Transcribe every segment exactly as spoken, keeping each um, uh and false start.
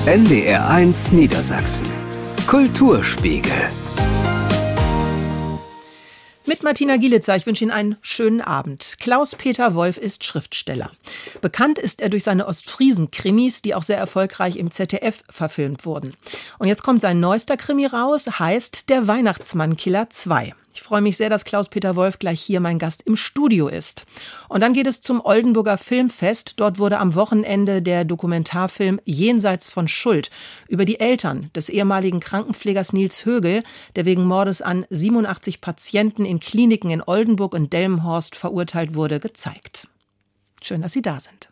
N D R eins Niedersachsen. Kulturspiegel. Mit Martina Gielitzer, ich wünsche Ihnen einen schönen Abend. Klaus-Peter Wolf ist Schriftsteller. Bekannt ist er durch seine Ostfriesen-Krimis, die auch sehr erfolgreich im Z D F verfilmt wurden. Und jetzt kommt sein neuester Krimi raus, heißt Der Weihnachtsmann-Killer zwei. Ich freue mich sehr, dass Klaus-Peter Wolf gleich hier mein Gast im Studio ist. Und dann geht es zum Oldenburger Filmfest. Dort wurde am Wochenende der Dokumentarfilm Jenseits von Schuld über die Eltern des ehemaligen Krankenpflegers Nils Högel, der wegen Mordes an siebenundachtzig Patienten in Kliniken in Oldenburg und Delmenhorst verurteilt wurde, gezeigt. Schön, dass Sie da sind.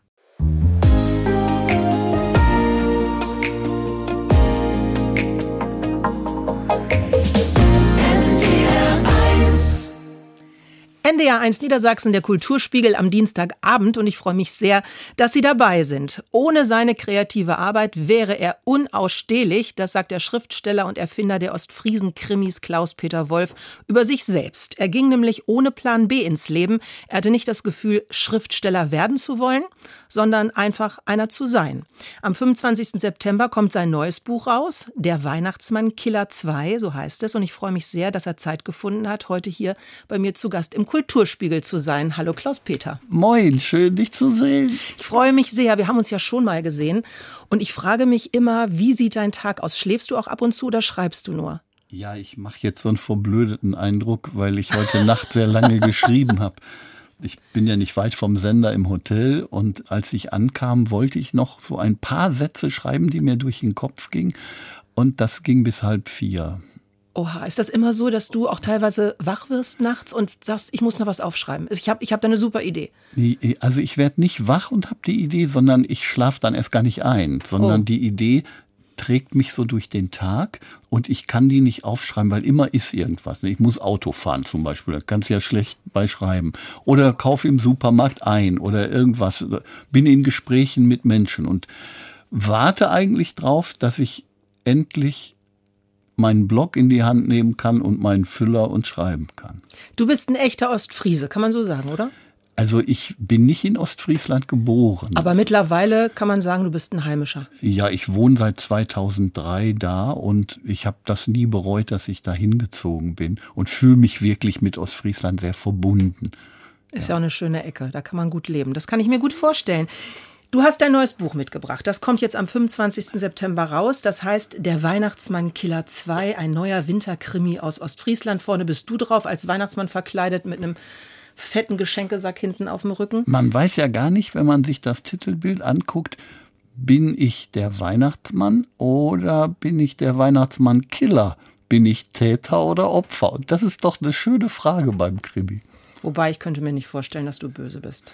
N D R eins Niedersachsen, der Kulturspiegel am Dienstagabend, und ich freue mich sehr, dass Sie dabei sind. Ohne seine kreative Arbeit wäre er unausstehlich, das sagt der Schriftsteller und Erfinder der Ostfriesen-Krimis Klaus-Peter Wolf über sich selbst. Er ging nämlich ohne Plan B ins Leben. Er hatte nicht das Gefühl, Schriftsteller werden zu wollen, sondern einfach einer zu sein. Am fünfundzwanzigsten September kommt sein neues Buch raus, Der Weihnachtsmann-Killer zwei, so heißt es. Und ich freue mich sehr, dass er Zeit gefunden hat, heute hier bei mir zu Gast im Kulturspiegel zu sein. Hallo Klaus-Peter. Moin, schön dich zu sehen. Ich freue mich sehr. Wir haben uns ja schon mal gesehen. Und ich frage mich immer, wie sieht dein Tag aus? Schläfst du auch ab und zu oder schreibst du nur? Ja, ich mache jetzt so einen verblödeten Eindruck, weil ich heute Nacht sehr lange geschrieben habe. Ich bin ja nicht weit vom Sender im Hotel, und als ich ankam, wollte ich noch so ein paar Sätze schreiben, die mir durch den Kopf gingen. Und das ging bis halb vier. Oha, ist das immer so, dass du auch teilweise wach wirst nachts und sagst, ich muss noch was aufschreiben? Ich habe ich hab da eine super Idee. Also ich werde nicht wach und habe die Idee, sondern ich schlafe dann erst gar nicht ein, sondern oh. die Idee trägt mich so durch den Tag, und ich kann die nicht aufschreiben, weil immer ist irgendwas. Ich muss Auto fahren zum Beispiel, da kannst du ja schlecht bei schreiben. Oder kaufe im Supermarkt ein oder irgendwas. Bin in Gesprächen mit Menschen und warte eigentlich drauf, dass ich endlich meinen Block in die Hand nehmen kann und meinen Füller und schreiben kann. Du bist ein echter Ostfriese, kann man so sagen, oder? Also ich bin nicht in Ostfriesland geboren. Aber mittlerweile kann man sagen, du bist ein Heimischer. Ja, ich wohne seit zweitausenddrei da, und ich habe das nie bereut, dass ich da hingezogen bin, und fühle mich wirklich mit Ostfriesland sehr verbunden. Ist ja. ja auch eine schöne Ecke, da kann man gut leben. Das kann ich mir gut vorstellen. Du hast dein neues Buch mitgebracht. Das kommt jetzt am fünfundzwanzigsten September raus. Das heißt Der Weihnachtsmann-Killer zwei, ein neuer Winterkrimi aus Ostfriesland. Vorne bist du drauf, als Weihnachtsmann verkleidet mit einem fetten Geschenkesack hinten auf dem Rücken. Man weiß ja gar nicht, wenn man sich das Titelbild anguckt, bin ich der Weihnachtsmann oder bin ich der Weihnachtsmann-Killer? Bin ich Täter oder Opfer? Und das ist doch eine schöne Frage beim Krimi. Wobei, ich könnte mir nicht vorstellen, dass du böse bist.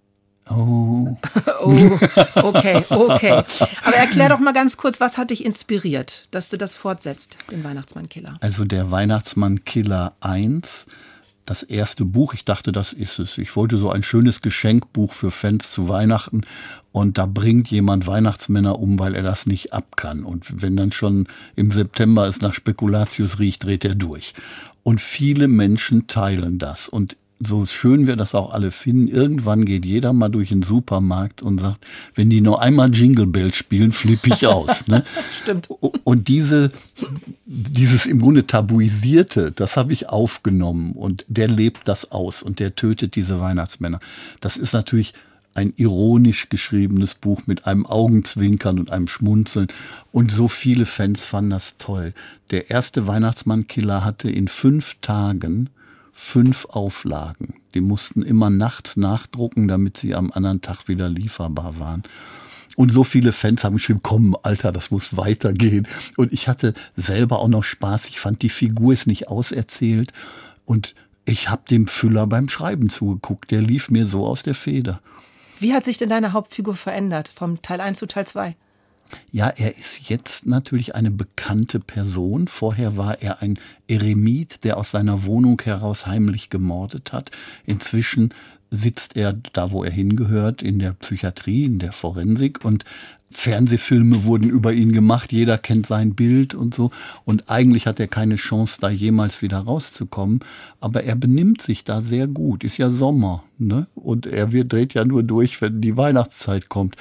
Oh. oh, okay, okay. Aber erklär doch mal ganz kurz, was hat dich inspiriert, dass du das fortsetzt, den Weihnachtsmann-Killer? Also der Weihnachtsmann-Killer eins, das erste Buch, ich dachte, das ist es. Ich wollte so ein schönes Geschenkbuch für Fans zu Weihnachten, und da bringt jemand Weihnachtsmänner um, weil er das nicht ab kann. Und wenn dann schon im September es nach Spekulatius riecht, dreht er durch. Und viele Menschen teilen das, und so schön wir das auch alle finden, irgendwann geht jeder mal durch den Supermarkt und sagt, wenn die nur einmal Jingle Bells spielen, flippe ich aus. Ne? Stimmt. Und diese, dieses im Grunde Tabuisierte, das habe ich aufgenommen, und der lebt das aus und der tötet diese Weihnachtsmänner. Das ist natürlich ein ironisch geschriebenes Buch mit einem Augenzwinkern und einem Schmunzeln, und so viele Fans fanden das toll. Der erste Weihnachtsmann-Killer hatte in fünf Tagen fünf Auflagen. Die mussten immer nachts nachdrucken, damit sie am anderen Tag wieder lieferbar waren. Und so viele Fans haben geschrieben, komm, Alter, das muss weitergehen. Und ich hatte selber auch noch Spaß. Ich fand, die Figur ist nicht auserzählt. Und ich habe dem Füller beim Schreiben zugeguckt. Der lief mir so aus der Feder. Wie hat sich denn deine Hauptfigur verändert, vom Teil eins zu Teil zwei? Ja, er ist jetzt natürlich eine bekannte Person. Vorher war er ein Eremit, der aus seiner Wohnung heraus heimlich gemordet hat. Inzwischen sitzt er da, wo er hingehört, in der Psychiatrie, in der Forensik, und Fernsehfilme wurden über ihn gemacht, jeder kennt sein Bild und so. Und eigentlich hat er keine Chance, da jemals wieder rauszukommen. Aber er benimmt sich da sehr gut. Ist ja Sommer, ne? Und er wird, dreht ja nur durch, wenn die Weihnachtszeit kommt.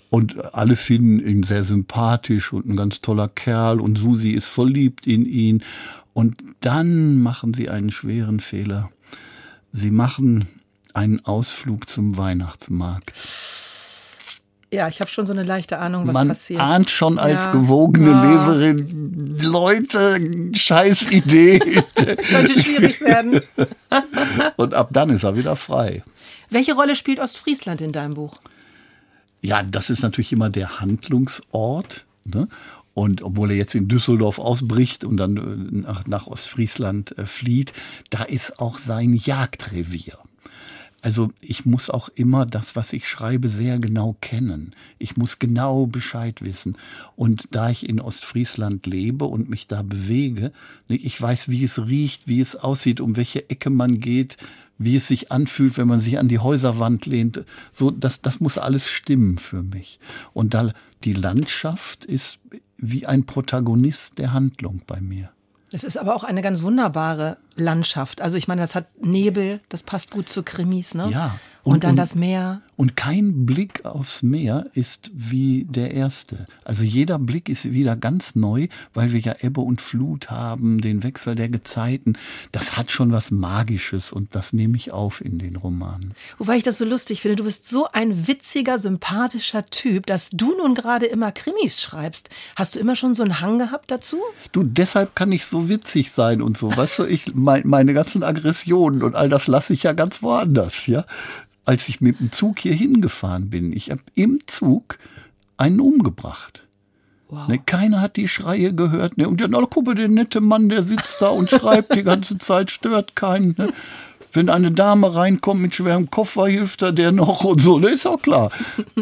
Und alle finden ihn sehr sympathisch und ein ganz toller Kerl und Susi ist verliebt in ihn. Und dann machen sie einen schweren Fehler. Sie machen einen Ausflug zum Weihnachtsmarkt. Ja, ich habe schon so eine leichte Ahnung, was Man passiert. Man ahnt schon als ja. gewogene ja. Leserin, Leute, scheiß Idee. Könnte schwierig werden. Und ab dann ist er wieder frei. Welche Rolle spielt Ostfriesland in deinem Buch? Ja, das ist natürlich immer der Handlungsort, ne? Und obwohl er jetzt in Düsseldorf ausbricht und dann nach, nach Ostfriesland äh, flieht, da ist auch sein Jagdrevier. Also ich muss auch immer das, was ich schreibe, sehr genau kennen. Ich muss genau Bescheid wissen. Und da ich in Ostfriesland lebe und mich da bewege, ich weiß, wie es riecht, wie es aussieht, um welche Ecke man geht, wie es sich anfühlt, wenn man sich an die Häuserwand lehnt. So, das, das muss alles stimmen für mich. Und da die Landschaft ist wie ein Protagonist der Handlung bei mir. Es ist aber auch eine ganz wunderbare Landschaft. Also ich meine, das hat Nebel, das passt gut zu Krimis, ne? Ja. Und, und dann und, das Meer. Und kein Blick aufs Meer ist wie der erste. Also jeder Blick ist wieder ganz neu, weil wir ja Ebbe und Flut haben, den Wechsel der Gezeiten. Das hat schon was Magisches und das nehme ich auf in den Romanen. Wobei ich das so lustig finde, du bist so ein witziger, sympathischer Typ, dass du nun gerade immer Krimis schreibst. Hast du immer schon so einen Hang gehabt dazu? Du, deshalb kann ich so witzig sein und so. Weißt du, ich, mein, meine ganzen Aggressionen und all das lasse ich ja ganz woanders, ja. Als ich mit dem Zug hier hingefahren bin, ich habe im Zug einen umgebracht. Wow. Ne, keiner hat die Schreie gehört. Ne, und dann, oh, guck mal, der nette Mann, der sitzt da und schreibt die ganze Zeit, stört keinen. Ne. Wenn eine Dame reinkommt mit schwerem Koffer, hilft er der noch und so. Ne, ist auch klar.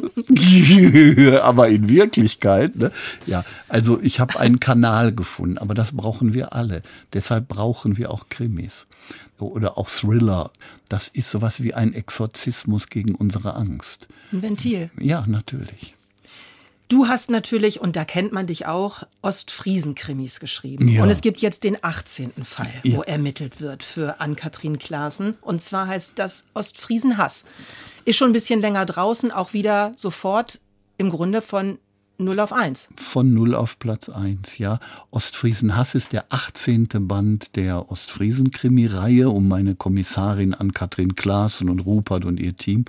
Aber in Wirklichkeit, ne, ja, also ich habe einen Kanal gefunden, aber das brauchen wir alle. Deshalb brauchen wir auch Krimis. Oder auch Thriller. Das ist sowas wie ein Exorzismus gegen unsere Angst. Ein Ventil. Ja, natürlich. Du hast natürlich, und da kennt man dich auch, Ostfriesen-Krimis geschrieben. Ja. Und es gibt jetzt den achtzehnten Fall, Ja. wo ermittelt wird für Ann-Kathrin Klaassen. Und zwar heißt das Ostfriesen-Hass. Ist schon ein bisschen länger draußen, auch wieder sofort im Grunde von null auf eins. Von null auf Platz eins, ja. Ostfriesen-Hass ist der achtzehnte Band der Ostfriesen-Krimi-Reihe um meine Kommissarin Ann-Kathrin Klaassen und Rupert und ihr Team.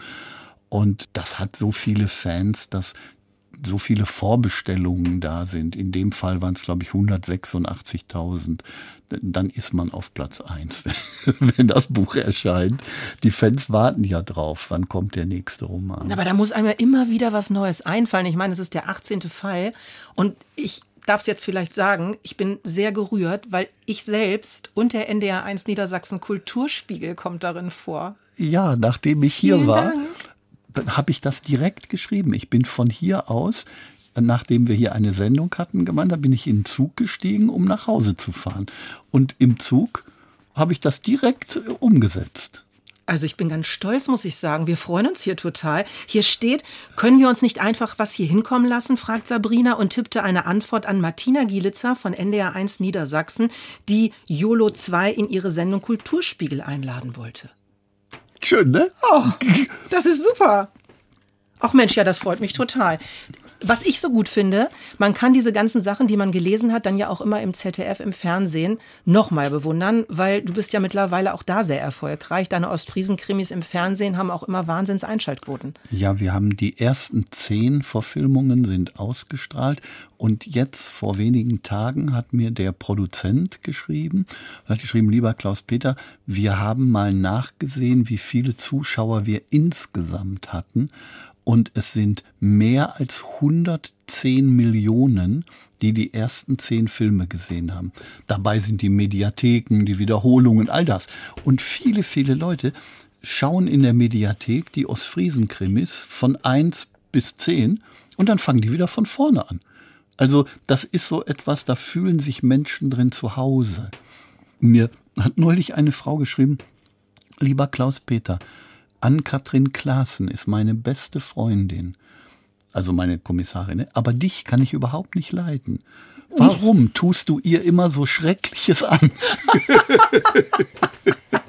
Und das hat so viele Fans, dass so viele Vorbestellungen da sind. In dem Fall waren es, glaube ich, hundertsechsundachtzigtausend. Dann ist man auf Platz eins, wenn das Buch erscheint. Die Fans warten ja drauf, wann kommt der nächste Roman. Aber da muss einem ja immer wieder was Neues einfallen. Ich meine, es ist der achtzehnte Fall. Und ich darf es jetzt vielleicht sagen, ich bin sehr gerührt, weil ich selbst und der N D R eins Niedersachsen Kulturspiegel kommt darin vor. Ja, nachdem ich hier Vielen war, Dank. habe ich das direkt geschrieben. Ich bin von hier aus, nachdem wir hier eine Sendung hatten, gemeinsam bin ich in den Zug gestiegen, um nach Hause zu fahren. Und im Zug habe ich das direkt umgesetzt. Also ich bin ganz stolz, muss ich sagen. Wir freuen uns hier total. Hier steht, können wir uns nicht einfach was hier hinkommen lassen, fragt Sabrina und tippte eine Antwort an Martina Gielitzer von N D R eins Niedersachsen, die YOLO zwei in ihre Sendung Kulturspiegel einladen wollte. Schön, ne? Oh, das ist super. Ach Mensch, ja, das freut mich total. Was ich so gut finde, man kann diese ganzen Sachen, die man gelesen hat, dann ja auch immer im Z D F, im Fernsehen nochmal bewundern, weil du bist ja mittlerweile auch da sehr erfolgreich. Deine Ostfriesen-Krimis im Fernsehen haben auch immer Wahnsinns-Einschaltquoten. Ja, wir haben die ersten zehn Verfilmungen sind ausgestrahlt und jetzt vor wenigen Tagen hat mir der Produzent geschrieben, hat geschrieben, lieber Klaus-Peter, wir haben mal nachgesehen, wie viele Zuschauer wir insgesamt hatten. Und es sind mehr als hundertzehn Millionen, die die ersten zehn Filme gesehen haben. Dabei sind die Mediatheken, die Wiederholungen, all das. Und viele, viele Leute schauen in der Mediathek die Ostfriesen-Krimis von eins bis zehn und dann fangen die wieder von vorne an. Also das ist so etwas, da fühlen sich Menschen drin zu Hause. Mir hat neulich eine Frau geschrieben, lieber Klaus-Peter, Ann-Kathrin Klaassen ist meine beste Freundin, also meine Kommissarin, aber dich kann ich überhaupt nicht leiden. Warum tust du ihr immer so Schreckliches an?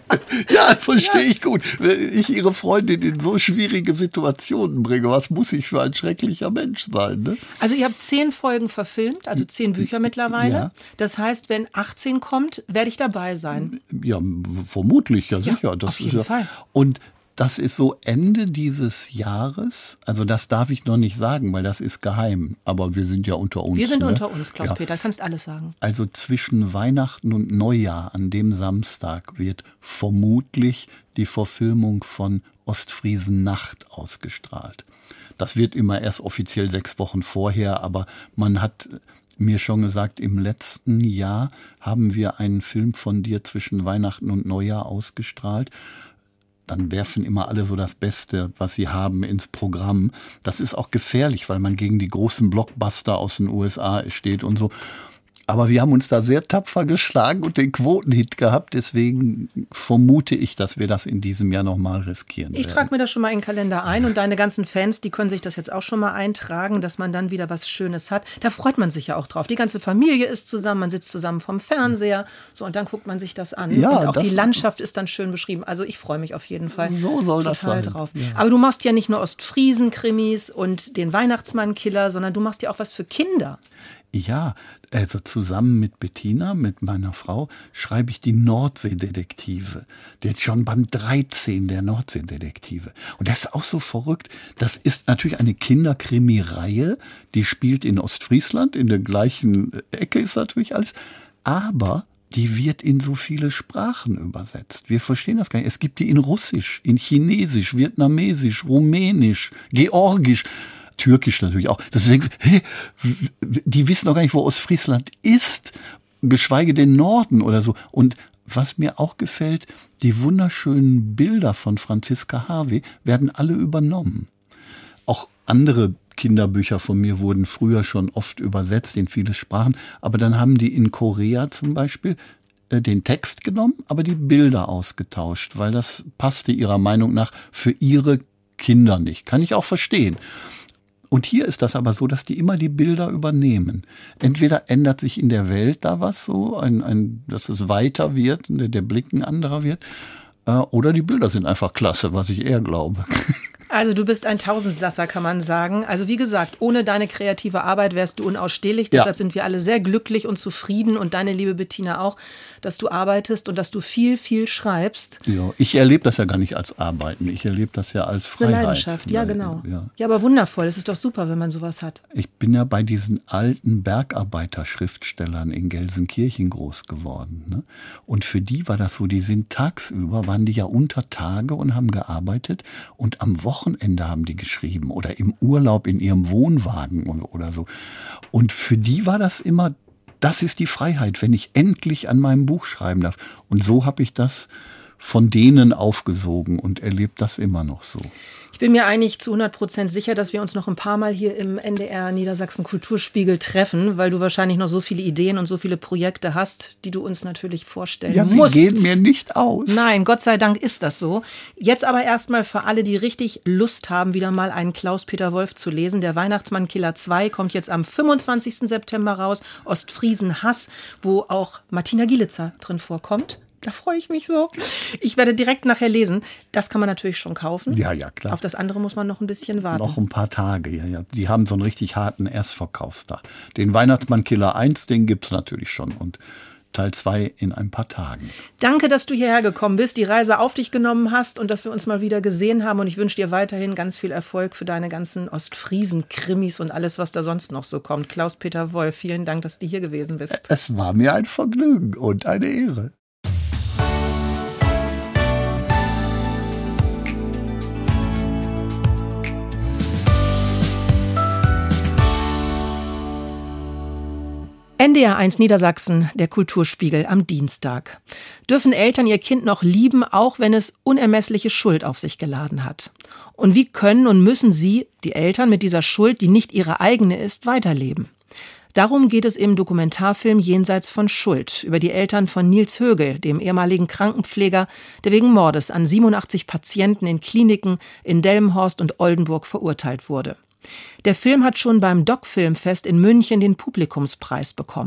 Ja, verstehe ich gut. Wenn ich Ihre Freundin in so schwierige Situationen bringe, was muss ich für ein schrecklicher Mensch sein? Ne? Also ihr habt zehn Folgen verfilmt, also zehn Bücher mittlerweile. Ja. Das heißt, wenn achtzehn kommt, werde ich dabei sein. Ja, vermutlich, ja sicher. Ja, das auf jeden ist ja, Fall. Und das ist so Ende dieses Jahres, also das darf ich noch nicht sagen, weil das ist geheim, aber wir sind ja unter uns. Wir sind ne? unter uns, Klaus-Peter, ja. kannst alles sagen. Also zwischen Weihnachten und Neujahr, an dem Samstag, wird vermutlich die Verfilmung von Ostfriesen Nacht ausgestrahlt. Das wird immer erst offiziell sechs Wochen vorher, aber man hat mir schon gesagt, im letzten Jahr haben wir einen Film von dir zwischen Weihnachten und Neujahr ausgestrahlt. Dann werfen immer alle so das Beste, was sie haben, ins Programm. Das ist auch gefährlich, weil man gegen die großen Blockbuster aus den U S A steht und so. Aber wir haben uns da sehr tapfer geschlagen und den Quotenhit gehabt. Deswegen vermute ich, dass wir das in diesem Jahr nochmal riskieren Ich werden. trage mir das schon mal in den Kalender ein und deine ganzen Fans, die können sich das jetzt auch schon mal eintragen, dass man dann wieder was Schönes hat. Da freut man sich ja auch drauf. Die ganze Familie ist zusammen, man sitzt zusammen vorm Fernseher, so, und dann guckt man sich das an. Ja, und auch das, die Landschaft ist dann schön beschrieben. Also ich freue mich auf jeden Fall so soll total das sein. drauf. Ja. Aber du machst ja nicht nur Ostfriesen-Krimis und den Weihnachtsmann-Killer, sondern du machst ja auch was für Kinder. Ja, also zusammen mit Bettina, mit meiner Frau, schreibe ich die Nordseedetektive. Der ist schon Band dreizehn der Nordseedetektive. Und das ist auch so verrückt. Das ist natürlich eine Kinderkrimi-Reihe, die spielt in Ostfriesland, in der gleichen Ecke ist natürlich alles. Aber die wird in so viele Sprachen übersetzt. Wir verstehen das gar nicht. Es gibt die in Russisch, in Chinesisch, Vietnamesisch, Rumänisch, Georgisch. Türkisch natürlich auch. Deswegen, hey, die wissen doch gar nicht, wo Ostfriesland ist, geschweige denn Norden oder so. Und was mir auch gefällt, die wunderschönen Bilder von Franziska Harvey werden alle übernommen. Auch andere Kinderbücher von mir wurden früher schon oft übersetzt in viele Sprachen, aber dann haben die in Korea zum Beispiel den Text genommen, aber die Bilder ausgetauscht, weil das passte ihrer Meinung nach für ihre Kinder nicht. Kann ich auch verstehen. Und hier ist das aber so, dass die immer die Bilder übernehmen. Entweder ändert sich in der Welt da was so, ein, ein, dass es weiter wird, der Blick ein anderer wird, äh, oder die Bilder sind einfach klasse, was ich eher glaube. Also du bist ein Tausendsasser, kann man sagen. Also wie gesagt, ohne deine kreative Arbeit wärst du unausstehlich. Ja. Deshalb sind wir alle sehr glücklich und zufrieden und deine liebe Bettina auch, dass du arbeitest und dass du viel, viel schreibst. Ja, ich erlebe das ja gar nicht als Arbeiten. Ich erlebe das ja als Freiheit. Eine Leidenschaft, ja genau. Ja. ja, aber wundervoll. Es ist doch super, wenn man sowas hat. Ich bin ja bei diesen alten Bergarbeiter-Schriftstellern in Gelsenkirchen groß geworden. Ne? Und für die war das so, die sind tagsüber, waren die ja unter Tage und haben gearbeitet und am Wochenende Wochenende haben die geschrieben oder im Urlaub in ihrem Wohnwagen oder, oder so. Und für die war das immer, das ist die Freiheit, wenn ich endlich an meinem Buch schreiben darf. Und so habe ich das von denen aufgesogen und erlebe das immer noch so. Ich bin mir eigentlich zu hundert Prozent sicher, dass wir uns noch ein paar Mal hier im N D R Niedersachsen Kulturspiegel treffen, weil du wahrscheinlich noch so viele Ideen und so viele Projekte hast, die du uns natürlich vorstellen ja, musst. Ja, sie gehen mir nicht aus. Nein, Gott sei Dank ist das so. Jetzt aber erstmal für alle, die richtig Lust haben, wieder mal einen Klaus-Peter Wolf zu lesen. Der Weihnachtsmann-Killer zwei kommt jetzt am fünfundzwanzigsten September raus. Ostfriesen Hass, wo auch Martina Gielitzer drin vorkommt. Da freue ich mich so. Ich werde direkt nachher lesen. Das kann man natürlich schon kaufen. Ja, ja, klar. Auf das andere muss man noch ein bisschen warten. Noch ein paar Tage, ja, ja. Die haben so einen richtig harten Erstverkaufstag. Den Weihnachtsmann-Killer eins, den gibt's natürlich schon. Und Teil zwei in ein paar Tagen. Danke, dass du hierher gekommen bist, die Reise auf dich genommen hast und dass wir uns mal wieder gesehen haben. Und ich wünsche dir weiterhin ganz viel Erfolg für deine ganzen Ostfriesen-Krimis und alles, was da sonst noch so kommt. Klaus-Peter Wolf, vielen Dank, dass du hier gewesen bist. Es war mir ein Vergnügen und eine Ehre. N D R eins Niedersachsen, der Kulturspiegel am Dienstag. Dürfen Eltern ihr Kind noch lieben, auch wenn es unermessliche Schuld auf sich geladen hat? Und wie können und müssen sie, die Eltern, mit dieser Schuld, die nicht ihre eigene ist, weiterleben? Darum geht es im Dokumentarfilm Jenseits von Schuld über die Eltern von Nils Högel, dem ehemaligen Krankenpfleger, der wegen Mordes an siebenundachtzig Patienten in Kliniken in Delmenhorst und Oldenburg verurteilt wurde. Der Film hat schon beim Doc-Filmfest in München den Publikumspreis bekommen.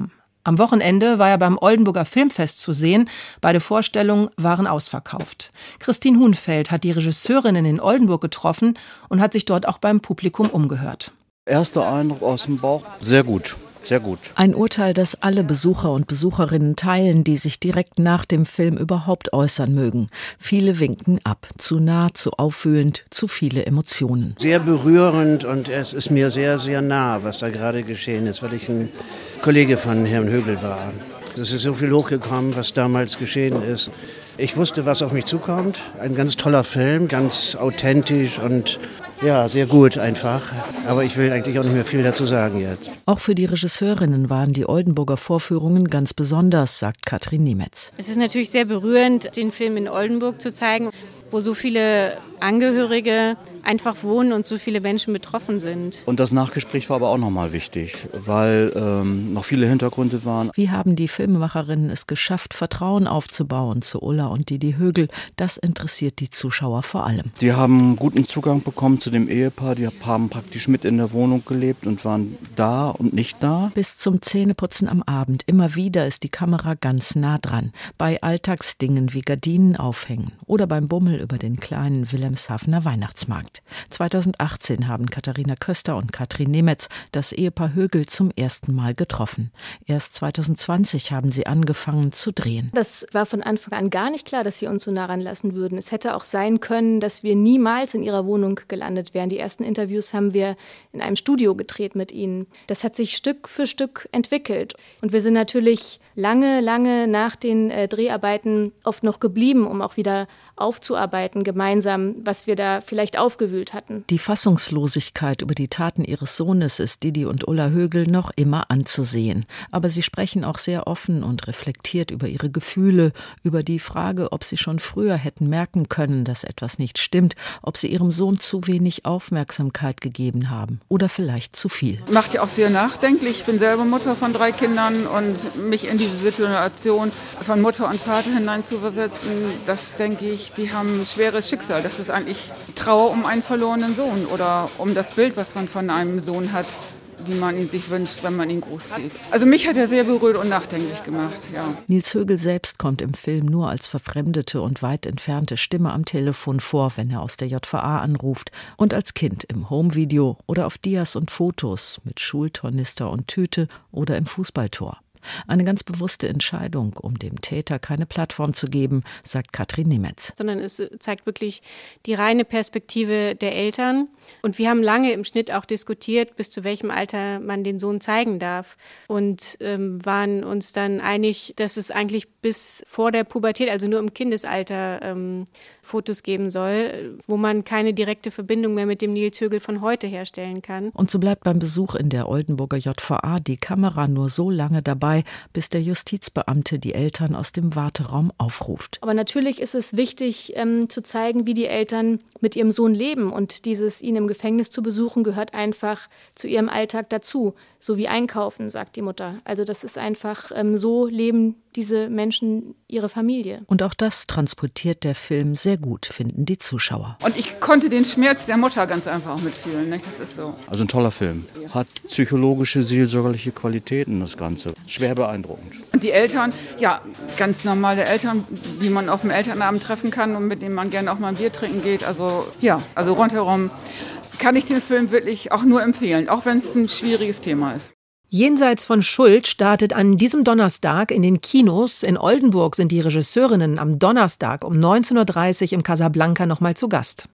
Am Wochenende war er beim Oldenburger Filmfest zu sehen. Beide Vorstellungen waren ausverkauft. Christine Hunfeld hat die Regisseurinnen in Oldenburg getroffen und hat sich dort auch beim Publikum umgehört. Erster Eindruck aus dem Bauch, sehr gut. Sehr gut. Ein Urteil, das alle Besucher und Besucherinnen teilen, die sich direkt nach dem Film überhaupt äußern mögen. Viele winken ab. Zu nah, zu aufwühlend, zu viele Emotionen. Sehr berührend und es ist mir sehr, sehr nah, was da gerade geschehen ist, weil ich ein Kollege von Herrn Högel war. Es ist so viel hochgekommen, was damals geschehen ist. Ich wusste, was auf mich zukommt. Ein ganz toller Film, ganz authentisch und ja, sehr gut einfach. Aber ich will eigentlich auch nicht mehr viel dazu sagen jetzt. Auch für die Regisseurinnen waren die Oldenburger Vorführungen ganz besonders, sagt Katrin Niemetz. Es ist natürlich sehr berührend, den Film in Oldenburg zu zeigen, wo so viele Angehörige einfach wohnen und so viele Menschen betroffen sind. Und das Nachgespräch war aber auch nochmal wichtig, weil ähm, noch viele Hintergründe waren. Wie haben die Filmemacherinnen es geschafft, Vertrauen aufzubauen zu Ulla und Didi Högel? Das interessiert die Zuschauer vor allem. Die haben guten Zugang bekommen zu dem Ehepaar. Die haben praktisch mit in der Wohnung gelebt und waren da und nicht da. Bis zum Zähneputzen am Abend. Immer wieder ist die Kamera ganz nah dran. Bei Alltagsdingen wie Gardinen aufhängen oder beim Bummel über den kleinen Wilhelmshavener Weihnachtsmarkt. zweitausendachtzehn haben Katharina Köster und Katrin Niemetz das Ehepaar Högel zum ersten Mal getroffen. Erst zweitausendzwanzig haben sie angefangen zu drehen. Das war von Anfang an gar nicht klar, dass sie uns so nah ranlassen würden. Es hätte auch sein können, dass wir niemals in ihrer Wohnung gelandet wären. Die ersten Interviews haben wir in einem Studio gedreht mit ihnen. Das hat sich Stück für Stück entwickelt. Und wir sind natürlich lange, lange nach den äh, Dreharbeiten oft noch geblieben, um auch wieder aufzuarbeiten, gemeinsam, was wir da vielleicht aufgewühlt hatten. Die Fassungslosigkeit über die Taten ihres Sohnes ist Didi und Ulla Högel noch immer anzusehen. Aber sie sprechen auch sehr offen und reflektiert über ihre Gefühle, über die Frage, ob sie schon früher hätten merken können, dass etwas nicht stimmt, ob sie ihrem Sohn zu wenig Aufmerksamkeit gegeben haben oder vielleicht zu viel. Macht ja auch sehr nachdenklich. Ich bin selber Mutter von drei Kindern und mich in diese Situation von Mutter und Vater hineinzuversetzen, das denke ich, die haben ein schweres Schicksal. Das ist eigentlich Trauer um einen verlorenen Sohn oder um das Bild, was man von einem Sohn hat, wie man ihn sich wünscht, wenn man ihn großzieht. Also mich hat er sehr berührt und nachdenklich gemacht, ja. Nils Högel selbst kommt im Film nur als verfremdete und weit entfernte Stimme am Telefon vor, wenn er aus der J V A anruft und als Kind im Homevideo oder auf Dias und Fotos mit Schultornister und Tüte oder im Fußballtor. Eine ganz bewusste Entscheidung, um dem Täter keine Plattform zu geben, sagt Katrin Niemetz. Sondern es zeigt wirklich die reine Perspektive der Eltern. Und wir haben lange im Schnitt auch diskutiert, bis zu welchem Alter man den Sohn zeigen darf. Und ähm, waren uns dann einig, dass es eigentlich bis vor der Pubertät, also nur im Kindesalter, ähm, Fotos geben soll, wo man keine direkte Verbindung mehr mit dem Nils Högel von heute herstellen kann. Und so bleibt beim Besuch in der Oldenburger J V A die Kamera nur so lange dabei, bis der Justizbeamte die Eltern aus dem Warteraum aufruft. Aber natürlich ist es wichtig, ähm, zu zeigen, wie die Eltern mit ihrem Sohn leben. Und dieses, ihn im Gefängnis zu besuchen, gehört einfach zu ihrem Alltag dazu. So wie Einkaufen, sagt die Mutter. Also das ist einfach, ähm, so leben diese Menschen ihre Familie. Und auch das transportiert der Film sehr gut, finden die Zuschauer. Und ich konnte den Schmerz der Mutter ganz einfach auch mitfühlen, nicht? Das ist so. Also ein toller Film. Hat psychologische, seelsorgerliche Qualitäten, das Ganze. Schwer beeindruckend. Und die Eltern, ja, ganz normale Eltern, die man auf dem Elternabend treffen kann und mit denen man gerne auch mal ein Bier trinken geht. Also ja, also rundherum kann ich den Film wirklich auch nur empfehlen, auch wenn es ein schwieriges Thema ist. Jenseits von Schuld startet an diesem Donnerstag in den Kinos. In Oldenburg sind die Regisseurinnen am Donnerstag um neunzehn Uhr dreißig im Casablanca nochmal zu Gast.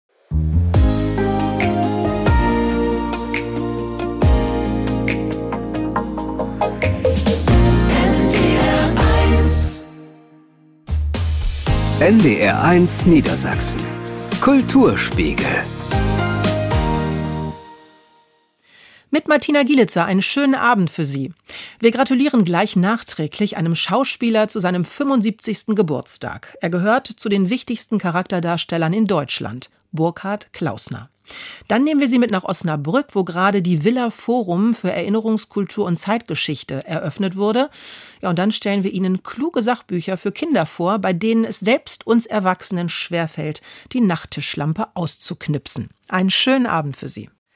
N D R eins Niedersachsen. Kulturspiegel. Mit Martina Gielitzer einen schönen Abend für Sie. Wir gratulieren gleich nachträglich einem Schauspieler zu seinem fünfundsiebzigsten Geburtstag. Er gehört zu den wichtigsten Charakterdarstellern in Deutschland, Burkhard Klausner. Dann nehmen wir Sie mit nach Osnabrück, wo gerade die Villa Forum für Erinnerungskultur und Zeitgeschichte eröffnet wurde. Ja, und dann stellen wir Ihnen kluge Sachbücher für Kinder vor, bei denen es selbst uns Erwachsenen schwerfällt, die Nachttischlampe auszuknipsen. Einen schönen Abend für Sie.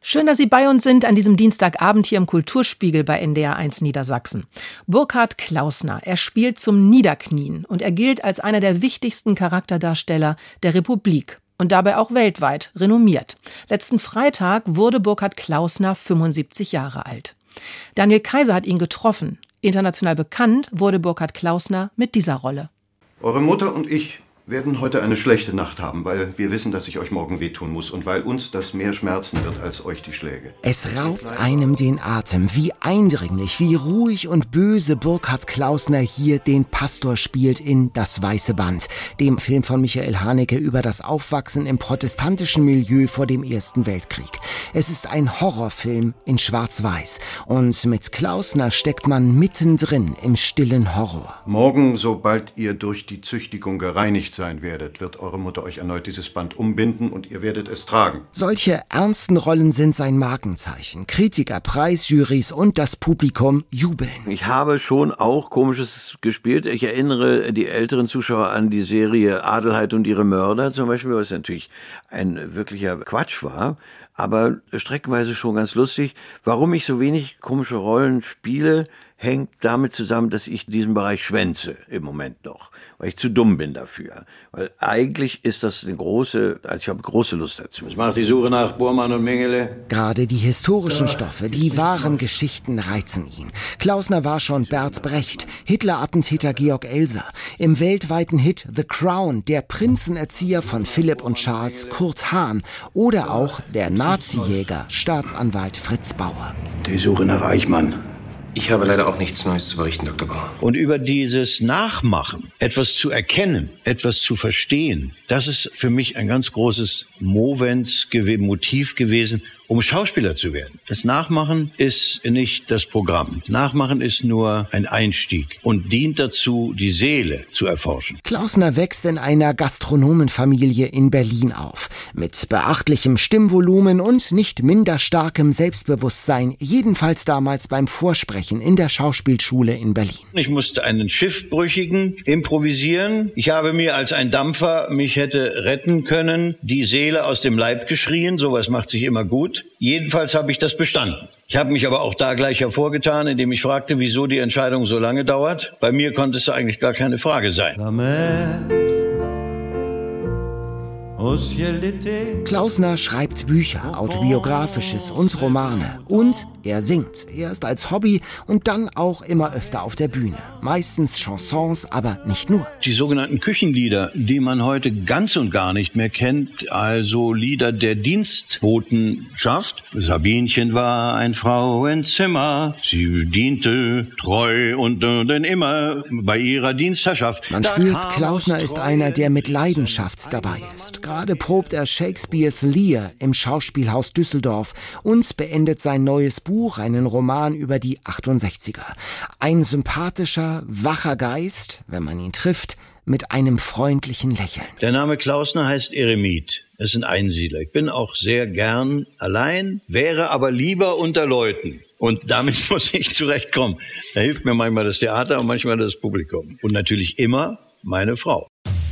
Schön, dass Sie bei uns sind an diesem Dienstagabend hier im Kulturspiegel bei N D R eins Niedersachsen. Burkhard Klausner, er spielt zum Niederknien und er gilt als einer der wichtigsten Charakterdarsteller der Republik und dabei auch weltweit renommiert. Letzten Freitag wurde Burkhard Klausner fünfundsiebzig Jahre alt. Daniel Kaiser hat ihn getroffen. International bekannt wurde Burkhard Klausner mit dieser Rolle. Eure Mutter und ich werden heute eine schlechte Nacht haben, weil wir wissen, dass ich euch morgen wehtun muss und weil uns das mehr schmerzen wird als euch die Schläge. Es raubt einem den Atem, wie eindringlich, wie ruhig und böse Burkhard Klausner hier den Pastor spielt in Das Weiße Band, dem Film von Michael Haneke über das Aufwachsen im protestantischen Milieu vor dem Ersten Weltkrieg. Es ist ein Horrorfilm in Schwarz-Weiß und mit Klausner steckt man mittendrin im stillen Horror. Morgen, sobald ihr durch die Züchtigung gereinigt sein werdet, wird eure Mutter euch erneut dieses Band umbinden und ihr werdet es tragen. Solche ernsten Rollen sind sein Markenzeichen. Kritiker, Preisjurys und das Publikum jubeln. Ich habe schon auch Komisches gespielt. Ich erinnere die älteren Zuschauer an die Serie Adelheid und ihre Mörder zum Beispiel, was natürlich ein wirklicher Quatsch war, aber streckenweise schon ganz lustig. Warum ich so wenig komische Rollen spiele, hängt damit zusammen, dass ich diesen Bereich schwänze im Moment noch, weil ich zu dumm bin dafür. Weil eigentlich ist das eine große, also ich habe große Lust dazu. Es macht die Suche nach Bormann und Mengele. Gerade die historischen Stoffe, die wahren Geschichten reizen ihn. Klausner war schon Bert Brecht, Hitler-Attentäter Georg Elser, im weltweiten Hit The Crown, der Prinzenerzieher von Philipp und Charles, Kurt Hahn, oder auch der Nazi-Jäger, Staatsanwalt Fritz Bauer. Die Suche nach Eichmann. Ich habe leider auch nichts Neues zu berichten, Doktor Bauer. Und über dieses Nachmachen, etwas zu erkennen, etwas zu verstehen, das ist für mich ein ganz großes Movens, Motiv gewesen, um Schauspieler zu werden. Das Nachmachen ist nicht das Programm. Nachmachen ist nur ein Einstieg und dient dazu, die Seele zu erforschen. Klausner wächst in einer Gastronomenfamilie in Berlin auf. Mit beachtlichem Stimmvolumen und nicht minder starkem Selbstbewusstsein, jedenfalls damals beim Vorsprechen in der Schauspielschule in Berlin. Ich musste einen Schiffbrüchigen improvisieren. Ich habe mir, als ein Dampfer mich hätte retten können, die Seele aus dem Leib geschrien. Sowas macht sich immer gut. Jedenfalls habe ich das bestanden. Ich habe mich aber auch da gleich hervorgetan, indem ich fragte, wieso die Entscheidung so lange dauert. Bei mir konnte es eigentlich gar keine Frage sein. Klausner schreibt Bücher, Autobiografisches und Romane. Und er singt. Erst als Hobby und dann auch immer öfter auf der Bühne. Meistens Chansons, aber nicht nur. Die sogenannten Küchenlieder, die man heute ganz und gar nicht mehr kennt, also Lieder der Dienstbotenschaft. Sabinchen war ein Frauenzimmer, sie diente treu und denn immer bei ihrer Dienstherrschaft. Man spürt, Klausner ist einer, der mit Leidenschaft dabei ist. Gerade probt er Shakespeares Lear im Schauspielhaus Düsseldorf und beendet sein neues Buch, einen Roman über die achtundsechziger. Ein sympathischer, wacher Geist, wenn man ihn trifft, mit einem freundlichen Lächeln. Der Name Klausner heißt Eremit. Es ist ein Einsiedler. Ich bin auch sehr gern allein, wäre aber lieber unter Leuten. Und damit muss ich zurechtkommen. Da hilft mir manchmal das Theater und manchmal das Publikum. Und natürlich immer meine Frau.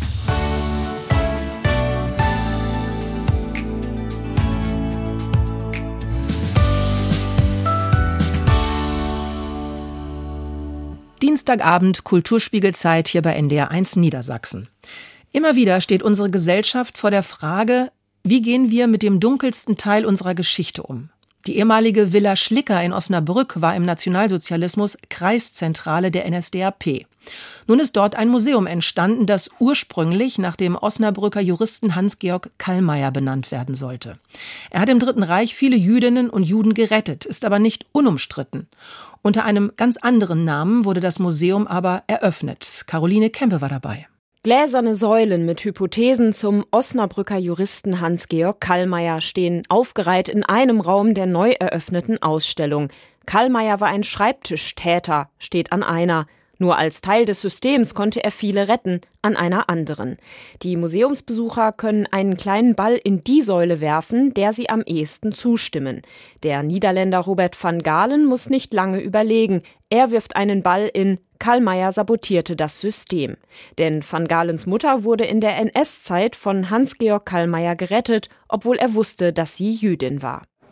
Dienstagabend Kulturspiegelzeit hier bei N D R eins Niedersachsen. Immer wieder steht unsere Gesellschaft vor der Frage, wie gehen wir mit dem dunkelsten Teil unserer Geschichte um? Die ehemalige Villa Schlicker in Osnabrück war im Nationalsozialismus Kreiszentrale der N S D A P. Nun ist dort ein Museum entstanden, das ursprünglich nach dem Osnabrücker Juristen Hans-Georg Kallmayr benannt werden sollte. Er hat im Dritten Reich viele Jüdinnen und Juden gerettet, ist aber nicht unumstritten. Unter einem ganz anderen Namen wurde das Museum aber eröffnet. Caroline Kempe war dabei. Gläserne Säulen mit Hypothesen zum Osnabrücker Juristen Hans-Georg Kallmayr stehen aufgereiht in einem Raum der neu eröffneten Ausstellung. Kallmayr war ein Schreibtischtäter, steht an einer. Nur als Teil des Systems konnte er viele retten, an einer anderen. Die Museumsbesucher können einen kleinen Ball in die Säule werfen, der sie am ehesten zustimmen. Der Niederländer Robert van Galen muss nicht lange überlegen. Er wirft einen Ball in Kallmayr sabotierte das System. Denn van Galens Mutter wurde in der N S-Zeit von Hans-Georg Kallmayr gerettet, obwohl er wusste, dass sie Jüdin war.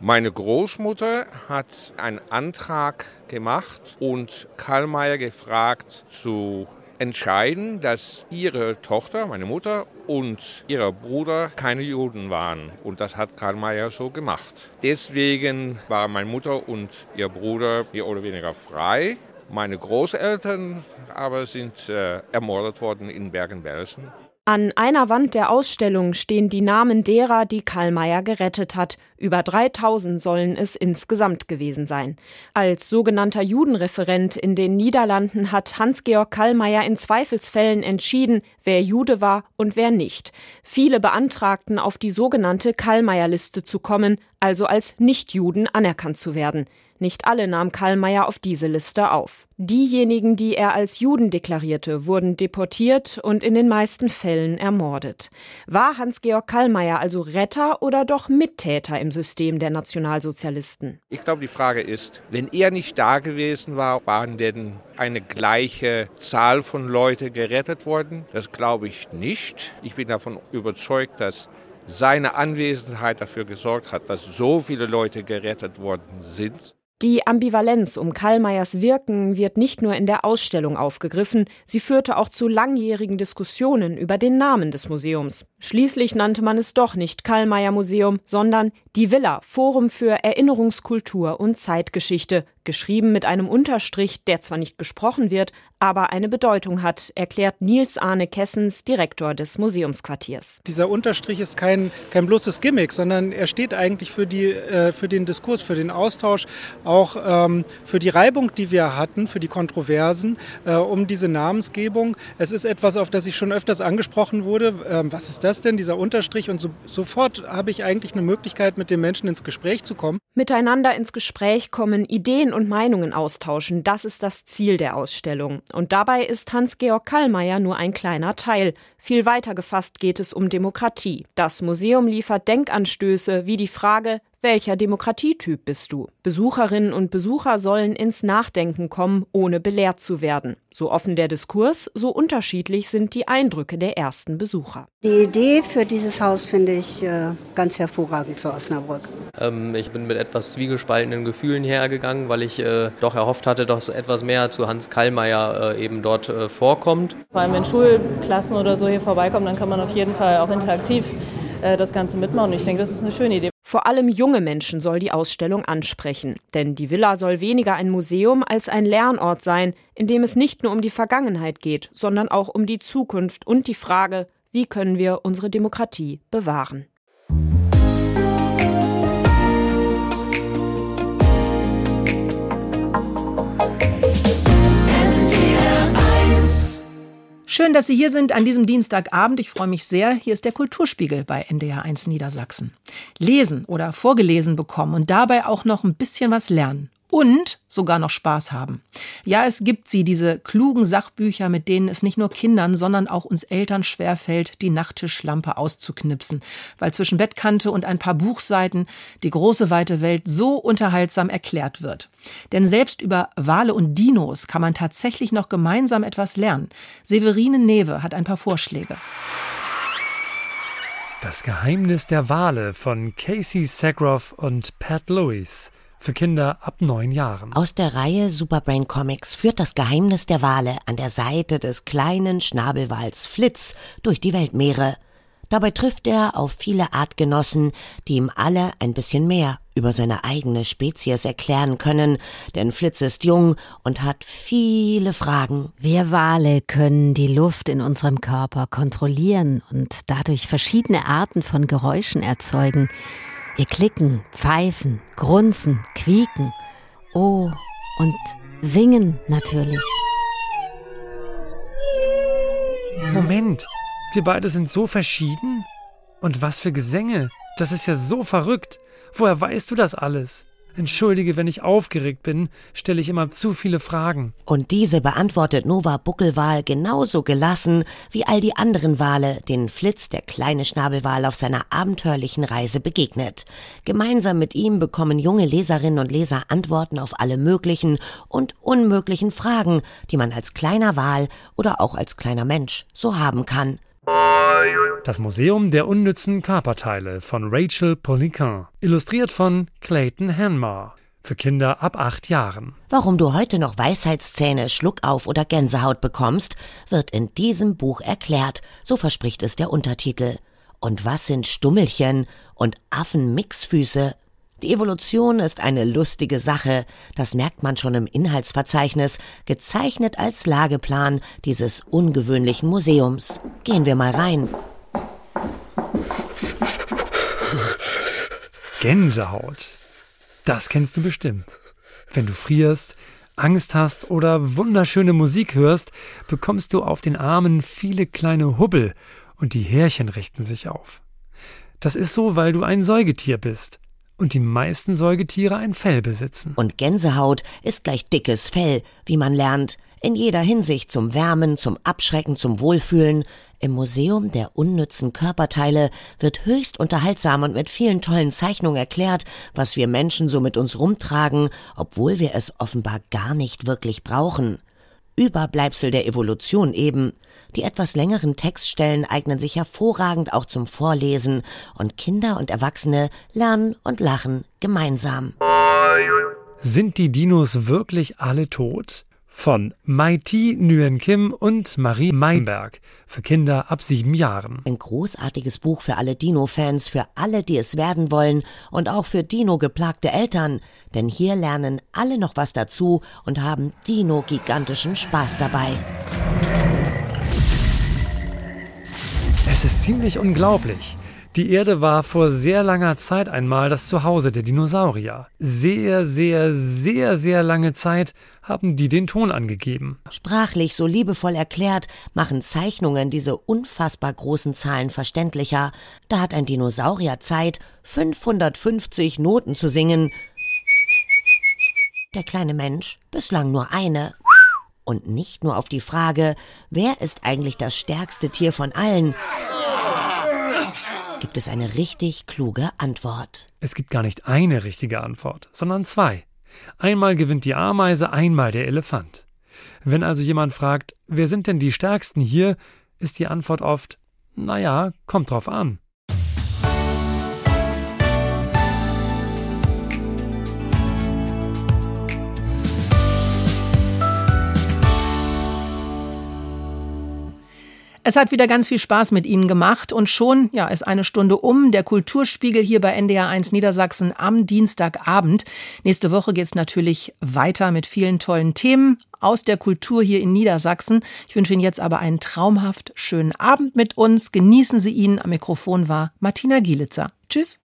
Meine Großmutter hat einen Antrag gemacht und Kallmayr gefragt zu entscheiden, dass ihre Tochter, meine Mutter und ihr Bruder keine Juden waren. Und das hat Kallmayr so gemacht. Deswegen waren meine Mutter und ihr Bruder mehr oder weniger frei. Meine Großeltern aber sind äh, ermordet worden in Bergen-Belsen. An einer Wand der Ausstellung stehen die Namen derer, die Kallmayr gerettet hat. Über dreitausend sollen es insgesamt gewesen sein. Als sogenannter Judenreferent in den Niederlanden hat Hans-Georg Kallmayr in Zweifelsfällen entschieden, wer Jude war und wer nicht. Viele beantragten, auf die sogenannte Kallmayr-Liste zu kommen, also als Nichtjuden anerkannt zu werden. Nicht alle nahm Kallmayr auf diese Liste auf. Diejenigen, die er als Juden deklarierte, wurden deportiert und in den meisten Fällen ermordet. War Hans-Georg Kallmayr also Retter oder doch Mittäter im System der Nationalsozialisten? Ich glaube, die Frage ist, wenn er nicht da gewesen war, waren denn eine gleiche Zahl von Leuten gerettet worden? Das glaube ich nicht. Ich bin davon überzeugt, dass seine Anwesenheit dafür gesorgt hat, dass so viele Leute gerettet worden sind. Die Ambivalenz um Kallmayrs Wirken wird nicht nur in der Ausstellung aufgegriffen, sie führte auch zu langjährigen Diskussionen über den Namen des Museums. Schließlich nannte man es doch nicht Kallmayr-Museum, sondern die Villa, Forum für Erinnerungskultur und Zeitgeschichte, geschrieben mit einem Unterstrich, der zwar nicht gesprochen wird, aber eine Bedeutung hat, erklärt Nils Arne Kessens, Direktor des Museumsquartiers. Dieser Unterstrich ist kein, kein bloßes Gimmick, sondern er steht eigentlich für, die, äh, für den Diskurs, für den Austausch, auch ähm, für die Reibung, die wir hatten, für die Kontroversen äh, um diese Namensgebung. Es ist etwas, auf das ich schon öfters angesprochen wurde. Ähm, was ist das denn, dieser Unterstrich? Und so, sofort habe ich eigentlich eine Möglichkeit, mit den Menschen ins Gespräch zu kommen. Miteinander ins Gespräch kommen, Ideen und Meinungen austauschen, das ist das Ziel der Ausstellung. Und dabei ist Hans-Georg Kallmayr nur ein kleiner Teil. Viel weiter gefasst geht es um Demokratie. Das Museum liefert Denkanstöße wie die Frage, welcher Demokratietyp bist du? Besucherinnen und Besucher sollen ins Nachdenken kommen, ohne belehrt zu werden. So offen der Diskurs, so unterschiedlich sind die Eindrücke der ersten Besucher. Die Idee für dieses Haus finde ich äh, ganz hervorragend für Osnabrück. Ähm, ich bin mit etwas zwiegespaltenen Gefühlen hergegangen, weil ich äh, doch erhofft hatte, dass etwas mehr zu Hans Kallmayr äh, eben dort äh, vorkommt. Vor allem wenn Schulklassen oder so hier vorbeikommen, dann kann man auf jeden Fall auch interaktiv äh, das Ganze mitmachen. Und ich denke, das ist eine schöne Idee. Vor allem junge Menschen soll die Ausstellung ansprechen. Denn die Villa soll weniger ein Museum als ein Lernort sein, in dem es nicht nur um die Vergangenheit geht, sondern auch um die Zukunft und die Frage, wie können wir unsere Demokratie bewahren. Schön, dass Sie hier sind an diesem Dienstagabend. Ich freue mich sehr. Hier ist der Kulturspiegel bei N D R eins Niedersachsen. Lesen oder vorgelesen bekommen und dabei auch noch ein bisschen was lernen. Und sogar noch Spaß haben. Ja, es gibt sie, diese klugen Sachbücher, mit denen es nicht nur Kindern, sondern auch uns Eltern schwerfällt, die Nachttischlampe auszuknipsen, weil zwischen Bettkante und ein paar Buchseiten die große weite Welt so unterhaltsam erklärt wird. Denn selbst über Wale und Dinos kann man tatsächlich noch gemeinsam etwas lernen. Severine Newe hat ein paar Vorschläge. Das Geheimnis der Wale von Casey Sagroff und Pat Lewis. Für Kinder ab neun Jahren. Aus der Reihe Superbrain Comics führt das Geheimnis der Wale an der Seite des kleinen Schnabelwals Flitz durch die Weltmeere. Dabei trifft er auf viele Artgenossen, die ihm alle ein bisschen mehr über seine eigene Spezies erklären können, denn Flitz ist jung und hat viele Fragen. Wir Wale können die Luft in unserem Körper kontrollieren und dadurch verschiedene Arten von Geräuschen erzeugen. Wir klicken, pfeifen, grunzen, quieken. Oh, und singen natürlich. Moment, wir beide sind so verschieden? Und was für Gesänge? Das ist ja so verrückt. Woher weißt du das alles? Entschuldige, wenn ich aufgeregt bin, stelle ich immer zu viele Fragen. Und diese beantwortet Nova Buckelwal genauso gelassen wie all die anderen Wale, denen Flitz, der kleine Schnabelwal, auf seiner abenteuerlichen Reise begegnet. Gemeinsam mit ihm bekommen junge Leserinnen und Leser Antworten auf alle möglichen und unmöglichen Fragen, die man als kleiner Wal oder auch als kleiner Mensch so haben kann. Das Museum der unnützen Körperteile von Rachel Poliquin, illustriert von Clayton Hanmar. Für Kinder ab acht Jahren. Warum du heute noch Weisheitszähne, Schluckauf oder Gänsehaut bekommst, wird in diesem Buch erklärt, so verspricht es der Untertitel. Und was sind Stummelchen und Affenmixfüße? Die Evolution ist eine lustige Sache, das merkt man schon im Inhaltsverzeichnis, gezeichnet als Lageplan dieses ungewöhnlichen Museums. Gehen wir mal rein. Gänsehaut. Das kennst du bestimmt. Wenn du frierst, Angst hast oder wunderschöne Musik hörst, bekommst du auf den Armen viele kleine Hubbel und die Härchen richten sich auf. Das ist so, weil du ein Säugetier bist und die meisten Säugetiere ein Fell besitzen. Und Gänsehaut ist gleich dickes Fell, wie man lernt. In jeder Hinsicht zum Wärmen, zum Abschrecken, zum Wohlfühlen. Im Museum der unnützen Körperteile wird höchst unterhaltsam und mit vielen tollen Zeichnungen erklärt, was wir Menschen so mit uns rumtragen, obwohl wir es offenbar gar nicht wirklich brauchen. Überbleibsel der Evolution eben. Die etwas längeren Textstellen eignen sich hervorragend auch zum Vorlesen und Kinder und Erwachsene lernen und lachen gemeinsam. Sind die Dinos wirklich alle tot? Von Mai Thi Nguyen Kim und Marie Meinberg für Kinder ab sieben Jahren. Ein großartiges Buch für alle Dino-Fans, für alle, die es werden wollen und auch für Dino-geplagte Eltern. Denn hier lernen alle noch was dazu und haben Dino-gigantischen Spaß dabei. Es ist ziemlich unglaublich. Die Erde war vor sehr langer Zeit einmal das Zuhause der Dinosaurier. Sehr, sehr, sehr, sehr lange Zeit haben die den Ton angegeben. Sprachlich so liebevoll erklärt, machen Zeichnungen diese unfassbar großen Zahlen verständlicher. Da hat ein Dinosaurier Zeit, fünfhundertfünfzig Noten zu singen. Der kleine Mensch bislang nur eine. Und nicht nur auf die Frage, wer ist eigentlich das stärkste Tier von allen, gibt es eine richtig kluge Antwort. Es gibt gar nicht eine richtige Antwort, sondern zwei. Einmal gewinnt die Ameise, einmal der Elefant. Wenn also jemand fragt, wer sind denn die Stärksten hier, ist die Antwort oft, naja, kommt drauf an. Es hat wieder ganz viel Spaß mit Ihnen gemacht und schon ja, ist eine Stunde um. Der Kulturspiegel hier bei N D R eins Niedersachsen am Dienstagabend. Nächste Woche geht es natürlich weiter mit vielen tollen Themen aus der Kultur hier in Niedersachsen. Ich wünsche Ihnen jetzt aber einen traumhaft schönen Abend mit uns. Genießen Sie ihn. Am Mikrofon war Martina Gielitzer. Tschüss.